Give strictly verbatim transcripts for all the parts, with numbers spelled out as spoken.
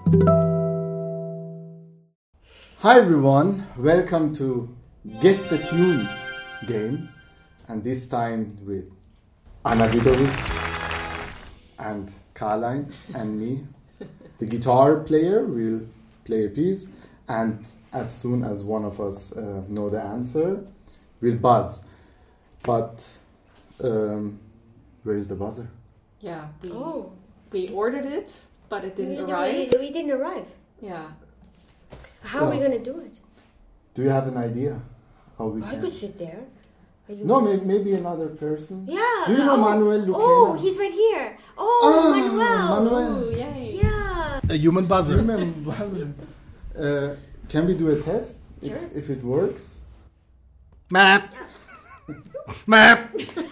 Hi everyone, welcome to Guess the Tune game, and this time with Anna Vidovic and Caroline and me. The guitar player will play a piece, and as soon as one of us uh, know the answer, we'll buzz. But um, where is the buzzer? Yeah, we Oh. we ordered it, but it didn't we, arrive. We, we didn't arrive. Yeah. How are we Well, going to do it? Do you have an idea how we I can? could sit there. Are you No, maybe, maybe another person. Yeah. Do you know oh, Manuel Lucena? Oh, he's right here. Oh, Ah, Manuel. Manuel. Oh, yay. Yeah. A human buzzer. Remember buzzer. Uh, can we do a test if, Sure. if it works? Map. Map.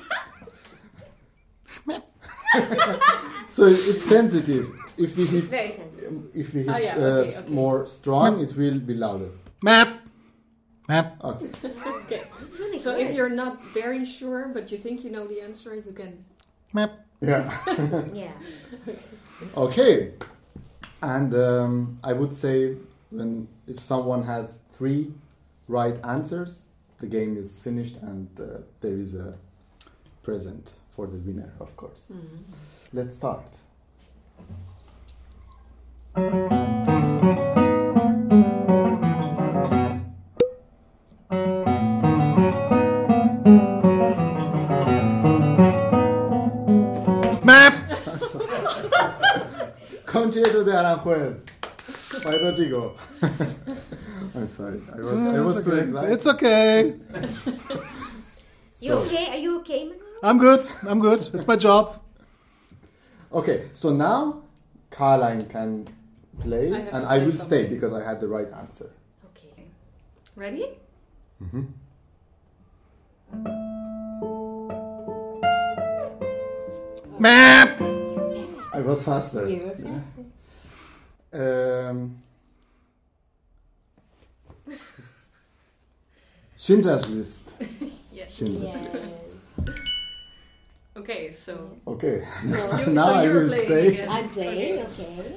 So it's sensitive. If we hit, It's very sensitive. if we hit Oh, yeah, uh, okay, s- okay. more strong, it will be louder. Map. Map. Okay. Okay. It's really So good. if you're not very sure, but you think you know the answer, you can. Map. Yeah. Yeah. Okay. And um, I would say when if someone has three right answers, the game is finished, and uh, there is a present for the winner, of course. Let's start. Map. Concierto de Aranjuez by Rodrigo. I'm sorry. I was, I was It's too okay. excited. It's okay. You So- okay? Are you okay, Manuel? I'm good. I'm good. It's my job. Okay, so now Caroline can play, I have to and I play will stay something. because I had the right answer. Okay. Ready? Map. I was faster. You were faster. Um, Schindler's List. Yes. Schindler's Yes. List. Okay, so. Okay, You, now so I you're will playing stay. again. I'm playing, okay.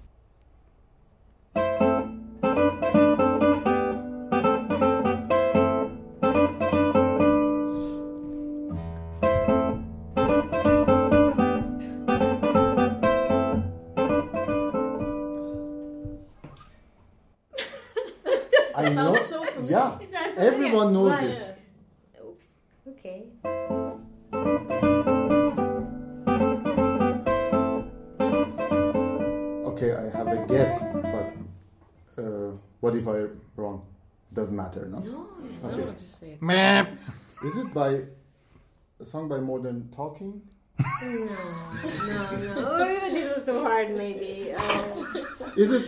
I know. Sounds so familiar. Yeah, It sounds everyone knows familiar. it. Oops. Okay. Okay, I have a guess, but uh, what if I'm wrong? Doesn't matter, no? No. No, Okay. just say it. Map. Is it by a song by Modern Talking? No. No, no. Oh, this was too hard, maybe. Oh. Is it?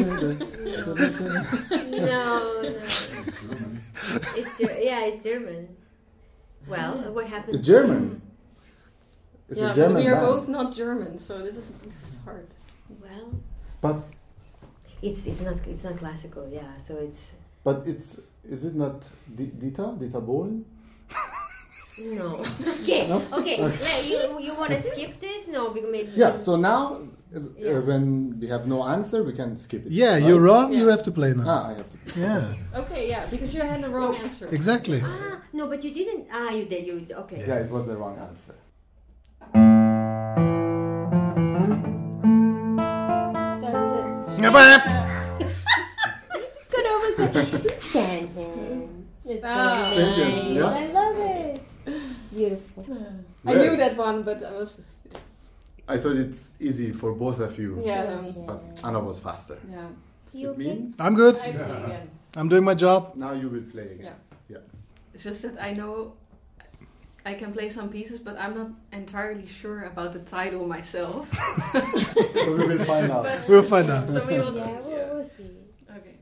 No, no. It's Ger- yeah, it's German. Well, what happened? It's German. It's yeah, a but German we are band. both not German, so this is this is hard. Well, But it's it's not it's not classical. Yeah, so it's but it's is it not Di- Dita Dita Bohlen? no. Okay, No? okay. Let- you you want to skip this? No, because maybe. Yeah. So now, uh, Yeah. uh, when we have no answer, we can skip it. Yeah, right? you're wrong. You Yeah. have to play now. Ah, I have to. Yeah. Okay, yeah, because you had the wrong answer. Exactly. Ah, no, but you didn't. Ah, you did. You okay? Yeah, it was the wrong answer. That's it. Map. Good over Shannon. It's so Ah. Thank you. nice. Yeah. I love it. Beautiful. I knew that one, but I was just, I thought it's easy for both of you. yeah, um, But Anna was faster. yeah. You It okay? means I'm good. I play again. I'm doing my job. now you will play again. It's just that I know I can play some pieces, but I'm not entirely sure about the title myself. So we will find out. We'll find out. So we will see. Yeah, we'll, we'll see. Okay.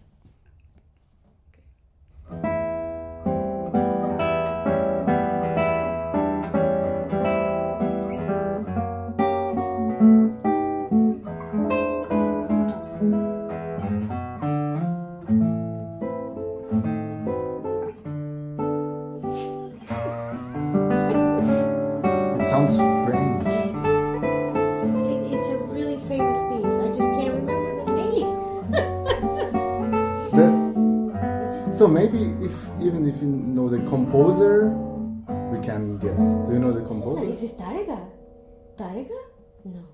It sounds French. It, it's a really famous piece. I just can't remember So maybe if even if you know the composer, we can guess. Do you know the composer? Is this Tarega? Tarega? No.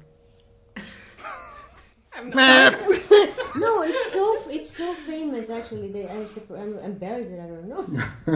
I'm not. No, it's so it's so famous actually. That I'm, surpri- I'm embarrassed that I don't know.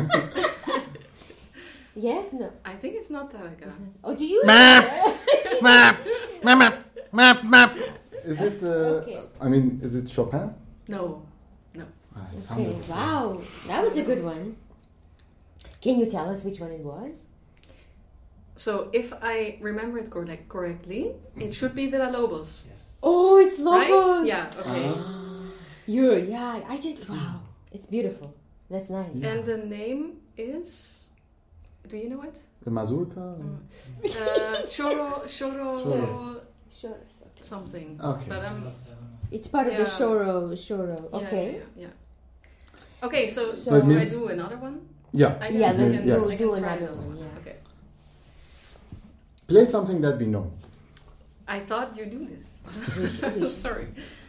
Yes, no. I think it's not Tarega. Oh, do you? Map. Map. Map. Map. Map. Is it? Uh, Okay. I mean, is it Chopin? No. No. Ah, it Okay, sounded so- wow, that was a good one. Can you tell us which one it was? So if I remember it correct, correctly, it should be Villa Lobos. Oh, it's Logos. Right? Yeah, okay. Ah. You're, yeah, I just, wow. It's beautiful. That's nice. Yeah. And the name is... Do you know it? The mazurka? Uh, Choro... Choro... Choro. Sure, it's okay. Something. Okay. But I'm... It's part of Yeah. the Shoro, Shoro. Yeah, Okay. Yeah, yeah, yeah. Okay, so, So so it do means- I do another one? Yeah. I Yeah, I then can, do- I can do try another another one, yeah. Okay. Play something that we know. I thought you do this. We should- we should. Sorry.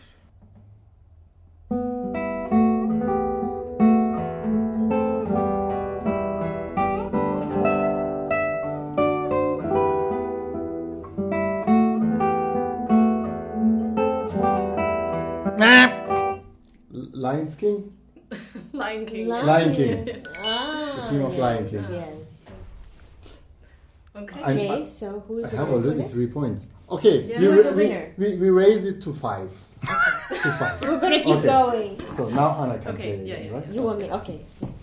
Map. L- Lions King? Lion King. Lion Lion King. Ah, The team of yes, Lion King. Yes. Okay. I- Okay, so who's I the have winner already next? three points. Okay, Yeah. we, You're ra- the we, winner. we, we raise it to five. to five. We're gonna keep Okay. going. So now Anna can Okay, play yeah, again, yeah, right? You want me? Okay.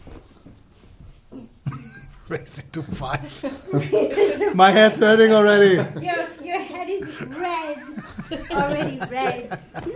Raise it to five. My head's hurting already. Your your head is red. Already red.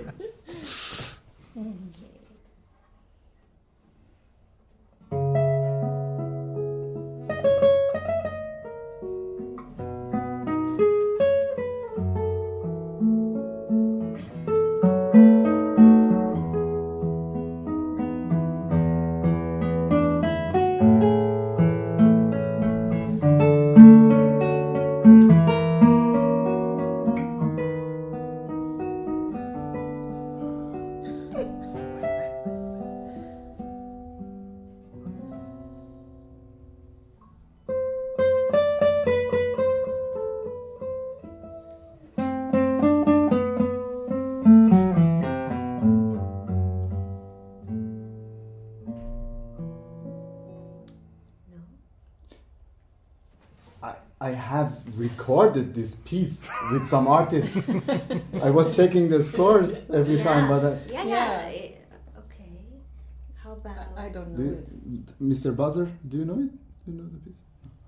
I, I have recorded this piece with some artists. I was checking the scores every time, but I, yeah, Yeah. yeah. Okay. How about? I, I don't do know you, it. Mister Buzzer, do you know it? Do you know the piece?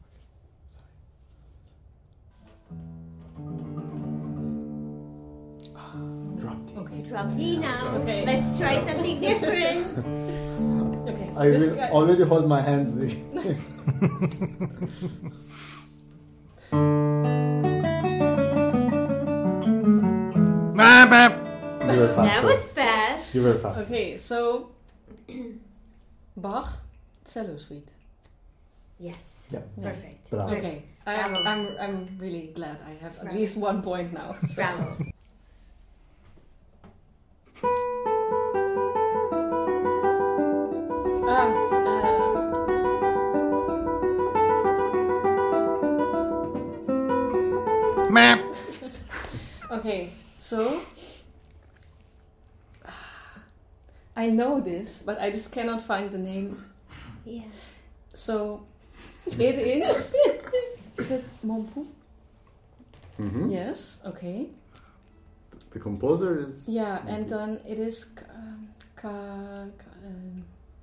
No. Okay, sorry. Ah, drop D. Okay. Drop D now. Okay. Let's try something different. Okay. I this will guy- already hold my hands. Map. Map. You were That faster. was fast. You were fast. Okay, so Bach cello suite. Yes. Yeah. Perfect. Bravo. Okay, I'm, Bravo. I'm I'm really glad I have at Bravo. least one point now. So- Bravo. Ah, Map. uh, okay, so I know this, but I just cannot find the name. Yes. So it is. Is it Monpou? Mhm. Yes. Okay. The composer is. Yeah, and then it is Ka, ka, ka, um,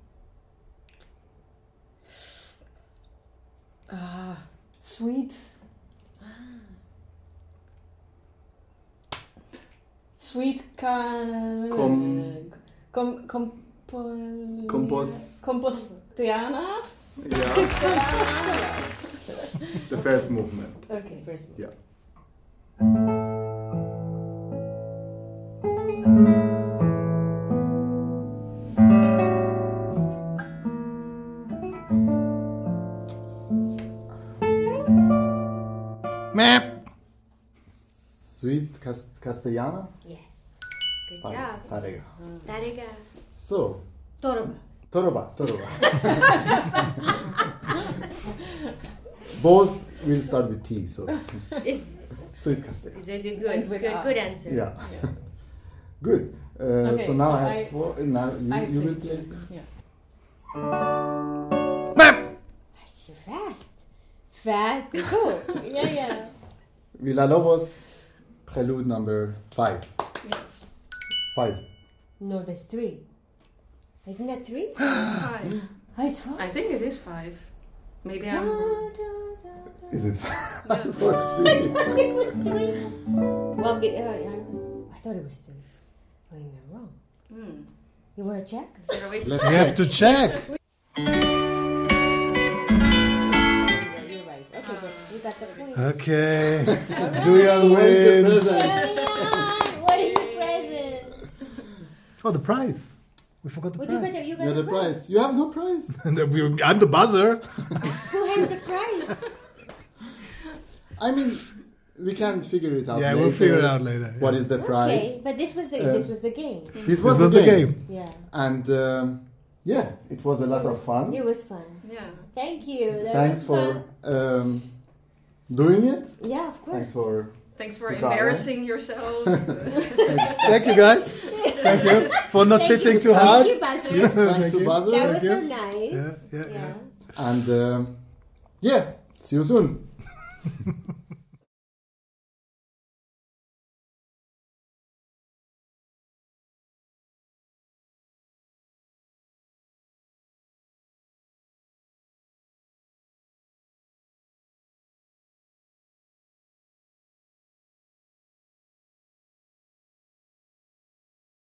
ah, sweet. Sweet ca, Com- com, compol, Compos- Compostiana. Yeah. The first movement. Okay. First one. Yeah. Map. Sweet Cast- Castellana. Yes. Good By job. Tarega. Tarega. So, Toroba. Toroba, Toroba. Both will start with T, so It's, sweet castell. it's a good, And good, with good, A. good answer. Yeah, Yeah. good. Uh, Okay, so now so I have I- four. Now you, I you will play- play. Yeah. You're fast. Fast. Cool. yeah, yeah. Villa-Lobos, prelude number five. Yes. Five. No, there's three. Isn't that three? It's five. Oh, it's five. I think it is five. Maybe Da, I'm. da, da, da. Is it Yeah. five or three? It was three. Well, be, uh, I, I thought it was three. Oh, you're wrong. Hmm. You want to check? Is there a way? Let's We check. have to check. Yeah, you're right. Okay, good. You got the point. Okay. Alright. Julian Where is the wins. present? Julian, what is the present? Oh, the prize. We forgot the What you got? prize. The, you got You're the the prize. You have no prize. And then we- I'm the buzzer. Who has the prize? I mean, we can figure it out. Yeah, later. we'll figure it out later. What yeah. is the prize? Okay, but this was the Uh, this was the game. This was, This was the, the game. game. Yeah, And um, yeah, it was a lot of fun. it was fun. Yeah. Thank you. That Thanks was for fun. um, doing it. Yeah, of course. Thanks for Thanks for To Carlo. embarrassing yourselves. Thank you, guys. Thank you for not Thank hitting you. too hard. Thank you, Buzzer. thanks Thank to you. Buzzer. That was you. so nice. Yeah, yeah, yeah. And um, yeah, see you soon.